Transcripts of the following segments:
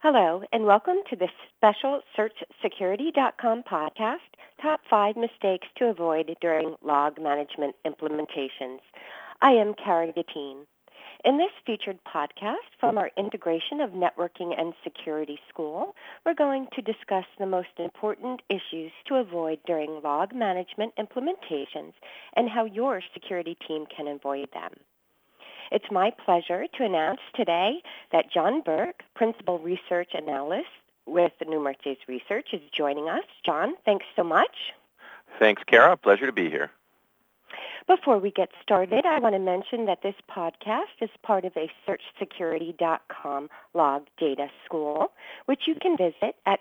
Hello, and welcome to the special SearchSecurity.com podcast, Top 5 Mistakes to Avoid During Log Management Implementations. I am Kara Gatine. In this featured podcast from our Integration of Networking and Security School, we're going to discuss the most important issues to avoid during log management implementations and how your security team can avoid them. It's my pleasure to announce today that John Burke, Principal Research Analyst with Numerces Research, is joining us. John, thanks so much. Thanks, Kara. Pleasure to be here. Before we get started, I want to mention that this podcast is part of a SearchSecurity.com log data school, which you can visit at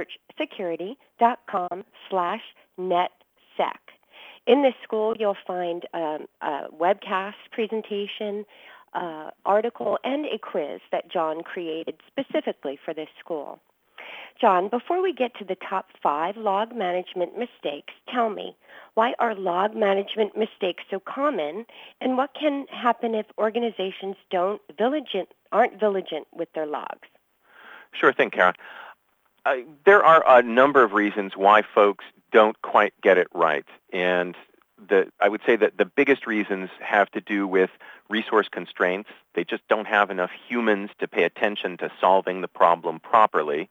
SearchSecurity.com/netsec. In this school, you'll find a webcast presentation, article, and a quiz that John created specifically for this school. John, before we get to the top 5 log management mistakes, tell me, why are log management mistakes so common, and what can happen if organizations aren't diligent with their logs? Sure thing, Kara. There are a number of reasons why folks don't quite get it right. And I would say that the biggest reasons have to do with resource constraints. They just don't have enough humans to pay attention to solving the problem properly,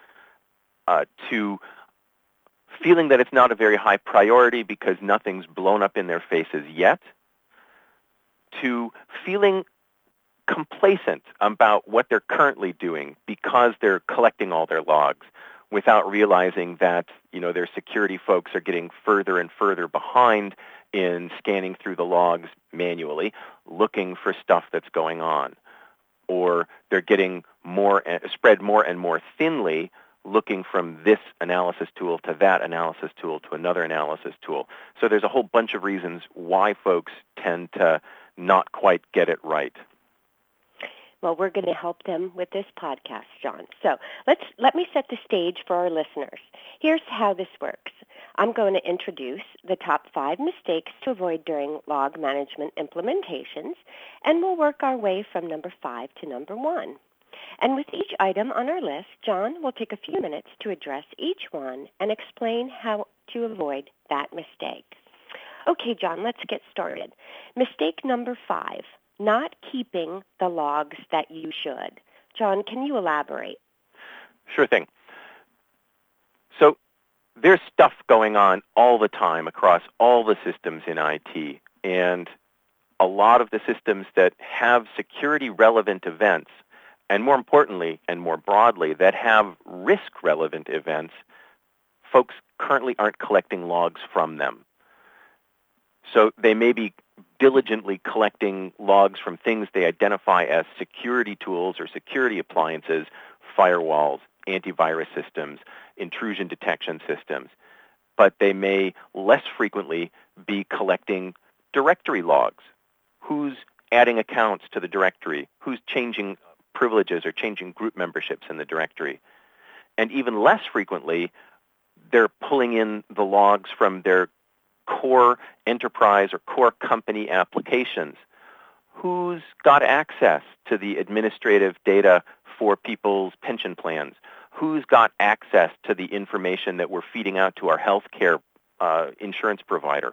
to feeling that it's not a very high priority because nothing's blown up in their faces yet, to feeling complacent about what they're currently doing because they're collecting all their logs without realizing that, their security folks are getting further and further behind in scanning through the logs manually, looking for stuff that's going on. Or they're getting spread more and more thinly, looking from this analysis tool to that analysis tool to another analysis tool. So there's a whole bunch of reasons why folks tend to not quite get it right. Well, we're going to help them with this podcast, John. So let me set the stage for our listeners. Here's how this works. I'm going to introduce the top 5 mistakes to avoid during log management implementations, and we'll work our way from number 5 to number 1. And with each item on our list, John will take a few minutes to address each one and explain how to avoid that mistake. Okay, John, let's get started. Mistake number 5. Not keeping the logs that you should. John, can you elaborate? Sure thing. So there's stuff going on all the time across all the systems in IT, and a lot of the systems that have security-relevant events, and more importantly and more broadly, that have risk-relevant events, folks currently aren't collecting logs from them. So they may be diligently collecting logs from things they identify as security tools or security appliances, firewalls, antivirus systems, intrusion detection systems. But they may less frequently be collecting directory logs. Who's adding accounts to the directory? Who's changing privileges or changing group memberships in the directory? And even less frequently, they're pulling in the logs from their core enterprise or core company applications. Who's got access to the administrative data for people's pension plans? Who's got access to the information that we're feeding out to our healthcare insurance provider?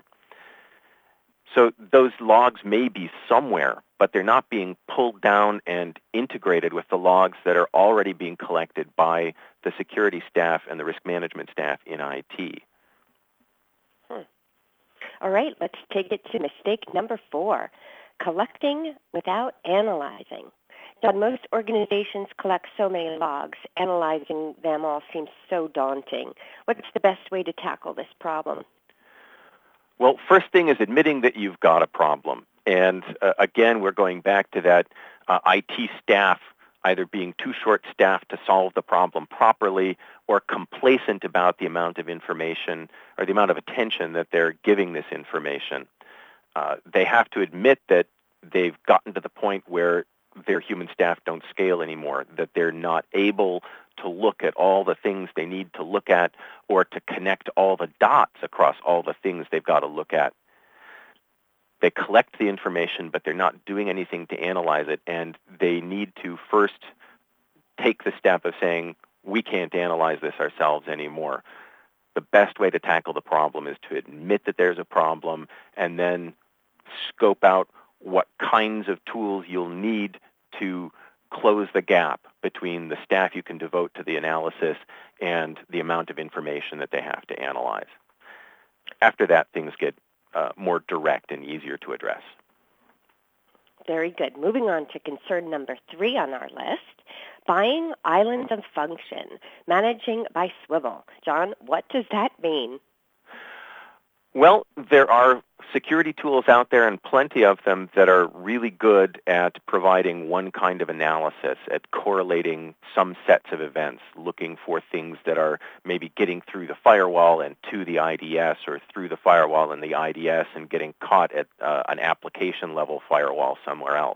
So those logs may be somewhere, but they're not being pulled down and integrated with the logs that are already being collected by the security staff and the risk management staff in IT. All right, let's take it to mistake number 4, collecting without analyzing. John, most organizations collect so many logs. Analyzing them all seems so daunting. What's the best way to tackle this problem? Well, first thing is admitting that you've got a problem. And again, we're going back to that IT staff either being too short-staffed to solve the problem properly or complacent about the amount of information or the amount of attention that they're giving this information. They have to admit that they've gotten to the point where their human staff don't scale anymore, that they're not able to look at all the things they need to look at or to connect all the dots across all the things they've got to look at. They collect the information, but they're not doing anything to analyze it, and they need to first take the step of saying, we can't analyze this ourselves anymore. The best way to tackle the problem is to admit that there's a problem and then scope out what kinds of tools you'll need to close the gap between the staff you can devote to the analysis and the amount of information that they have to analyze. After that, things get more direct and easier to address. Very good. Moving on to concern number 3 on our list, buying islands of function, managing by swivel. John, what does that mean? Well, there are security tools out there, and plenty of them, that are really good at providing one kind of analysis, at correlating some sets of events, looking for things that are maybe getting through the firewall and to the IDS, or through the firewall and the IDS and getting caught at an application-level firewall somewhere else.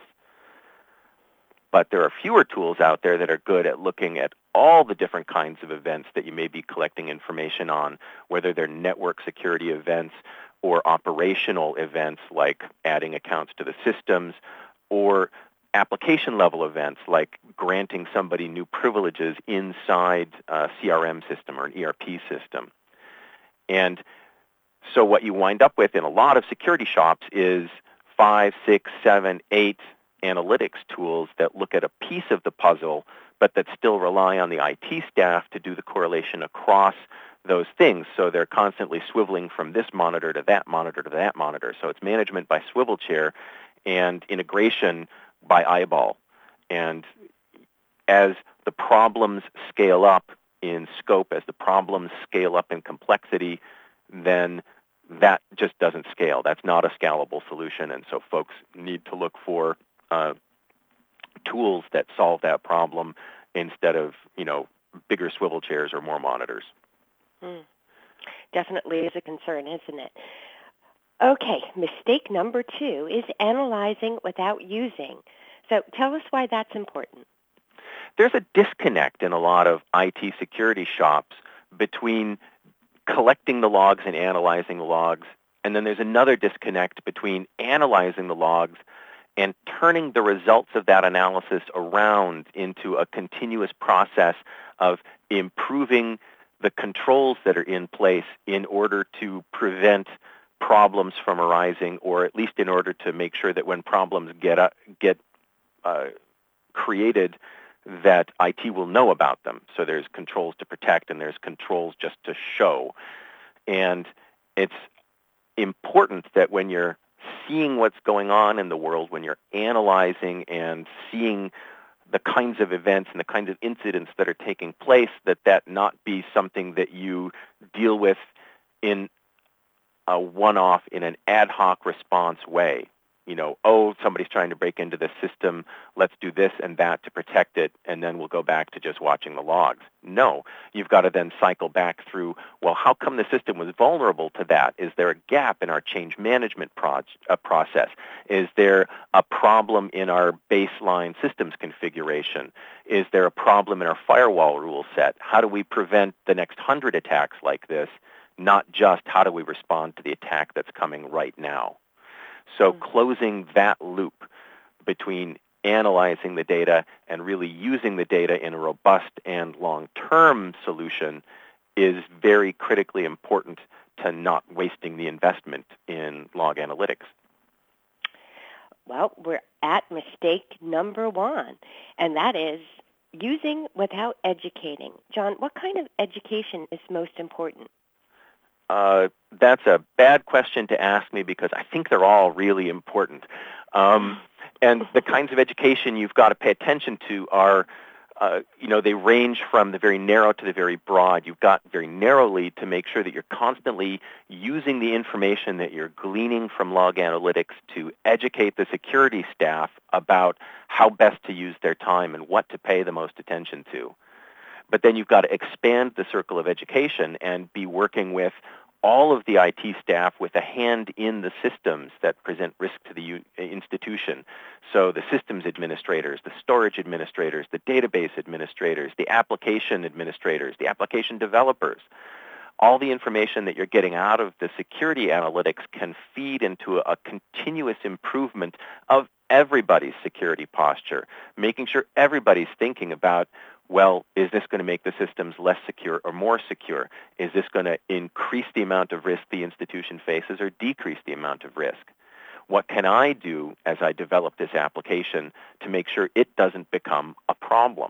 But there are fewer tools out there that are good at looking at all the different kinds of events that you may be collecting information on, whether they're network security events or operational events like adding accounts to the systems, or application-level events like granting somebody new privileges inside a CRM system or an ERP system. And so what you wind up with in a lot of security shops is 5, 6, 7, 8 analytics tools that look at a piece of the puzzle, but that still rely on the IT staff to do the correlation across those things. So they're constantly swiveling from this monitor to that monitor to that monitor. So it's management by swivel chair and integration by eyeball. And as the problems scale up in scope, as the problems scale up in complexity, then that just doesn't scale. That's not a scalable solution. And so folks need to look for tools that solve that problem instead of, bigger swivel chairs or more monitors. Definitely is a concern, isn't it? Okay, mistake number 2 is analyzing without using. So tell us why that's important. There's a disconnect in a lot of IT security shops between collecting the logs and analyzing the logs, and then there's another disconnect between analyzing the logs and turning the results of that analysis around into a continuous process of improving the controls that are in place in order to prevent problems from arising, or at least in order to make sure that when problems get created, that IT will know about them. So there's controls to protect and there's controls just to show. And it's important that when you're seeing what's going on in the world, when you're analyzing and seeing the kinds of events and the kinds of incidents that are taking place, that not be something that you deal with in a one-off, in an ad hoc response way. Somebody's trying to break into the system, let's do this and that to protect it, and then we'll go back to just watching the logs. No, you've got to then cycle back through, well, how come the system was vulnerable to that? Is there a gap in our change management process? Is there a problem in our baseline systems configuration? Is there a problem in our firewall rule set? How do we prevent the next 100 attacks like this, not just how do we respond to the attack that's coming right now? So closing that loop between analyzing the data and really using the data in a robust and long-term solution is very critically important to not wasting the investment in log analytics. Well, we're at mistake number 1, and that is using without educating. John, what kind of education is most important? That's a bad question to ask me because I think they're all really important. And the kinds of education you've got to pay attention to are, they range from the very narrow to the very broad. You've got very narrowly to make sure that you're constantly using the information that you're gleaning from log analytics to educate the security staff about how best to use their time and what to pay the most attention to. But then you've got to expand the circle of education and be working with all of the IT staff with a hand in the systems that present risk to the institution. So the systems administrators, the storage administrators, the database administrators, the application administrators, the application developers. All the information that you're getting out of the security analytics can feed into a continuous improvement of everybody's security posture, making sure everybody's thinking about well, is this going to make the systems less secure or more secure? Is this going to increase the amount of risk the institution faces or decrease the amount of risk? What can I do as I develop this application to make sure it doesn't become a problem?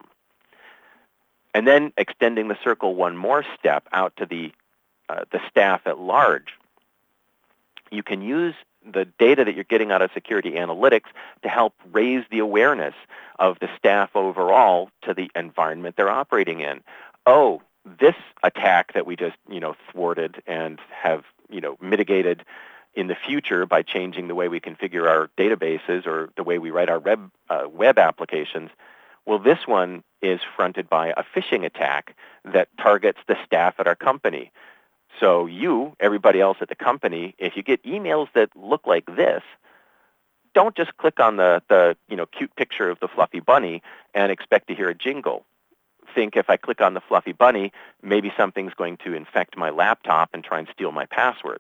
And then extending the circle one more step out to the staff at large. You can use the data that you're getting out of security analytics to help raise the awareness of the staff overall to the environment they're operating in. Oh, this attack that we just, thwarted and have, mitigated in the future by changing the way we configure our databases or the way we write our web applications, well, this one is fronted by a phishing attack that targets the staff at our company. So you, everybody else at the company, if you get emails that look like this, don't just click on the cute picture of the fluffy bunny and expect to hear a jingle. Think, if I click on the fluffy bunny, maybe something's going to infect my laptop and try and steal my passwords.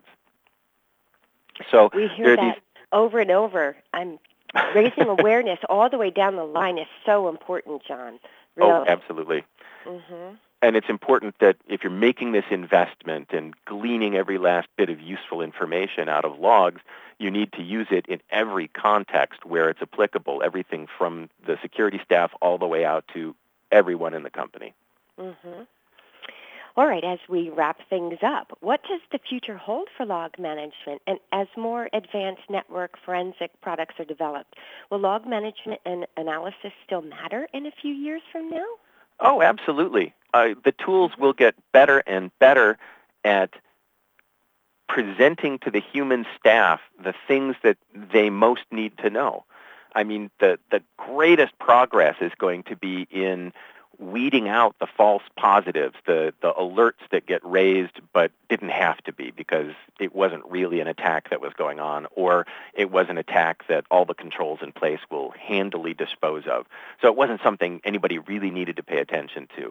So we hear that over and over. I'm raising awareness all the way down the line is so important, John. Really. Oh, absolutely. Mm-hmm. And it's important that if you're making this investment and gleaning every last bit of useful information out of logs, you need to use it in every context where it's applicable, everything from the security staff all the way out to everyone in the company. Mm-hmm. All right, as we wrap things up, what does the future hold for log management? And as more advanced network forensic products are developed, will log management and analysis still matter in a few years from now? Oh, absolutely. The tools will get better and better at presenting to the human staff the things that they most need to know. I mean, the greatest progress is going to be in weeding out the false positives, the alerts that get raised but didn't have to be because it wasn't really an attack that was going on, or it was an attack that all the controls in place will handily dispose of. So it wasn't something anybody really needed to pay attention to.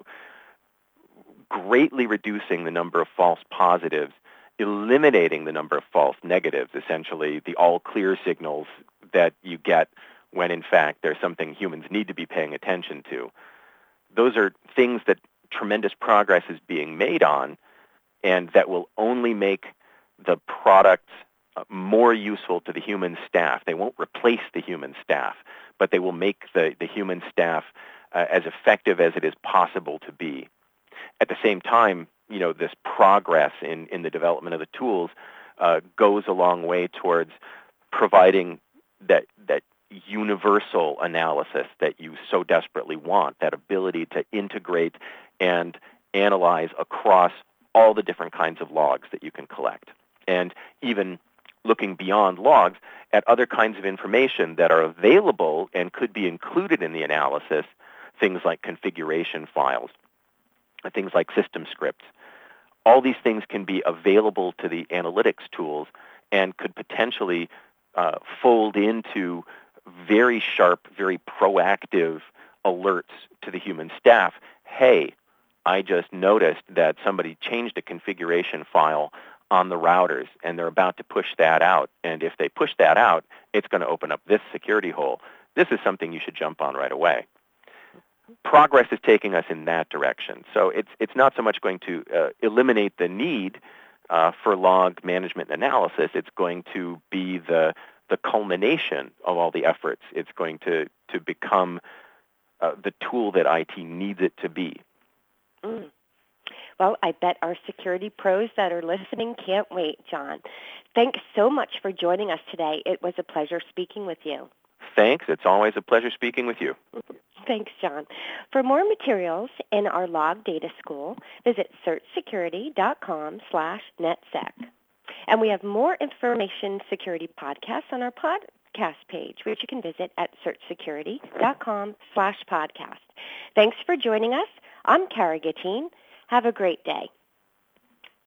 Greatly reducing the number of false positives, eliminating the number of false negatives, essentially the all clear signals that you get when in fact there's something humans need to be paying attention to. Those are things that tremendous progress is being made on, and that will only make the products more useful to the human staff. They won't replace the human staff, but they will make the human staff as effective as it is possible to be. At the same time, this progress in the development of the tools goes a long way towards providing that universal analysis that you so desperately want, that ability to integrate and analyze across all the different kinds of logs that you can collect. And even looking beyond logs at other kinds of information that are available and could be included in the analysis, things like configuration files, things like system scripts. All these things can be available to the analytics tools and could potentially fold into very sharp, very proactive alerts to the human staff. Hey, I just noticed that somebody changed a configuration file on the routers, and they're about to push that out. And if they push that out, it's going to open up this security hole. This is something you should jump on right away. Progress is taking us in that direction. So it's not so much going to eliminate the need for log management and analysis. It's going to be the culmination of all the efforts. It's going to become the tool that IT needs it to be. Mm. Well, I bet our security pros that are listening can't wait, John. Thanks so much for joining us today. It was a pleasure speaking with you. Thanks. It's always a pleasure speaking with you. Thanks, John. For more materials in our Log Data School, visit searchsecurity.com/netsec. And we have more information security podcasts on our podcast page, which you can visit at searchsecurity.com/podcast. Thanks for joining us. I'm Kara Gatine. Have a great day.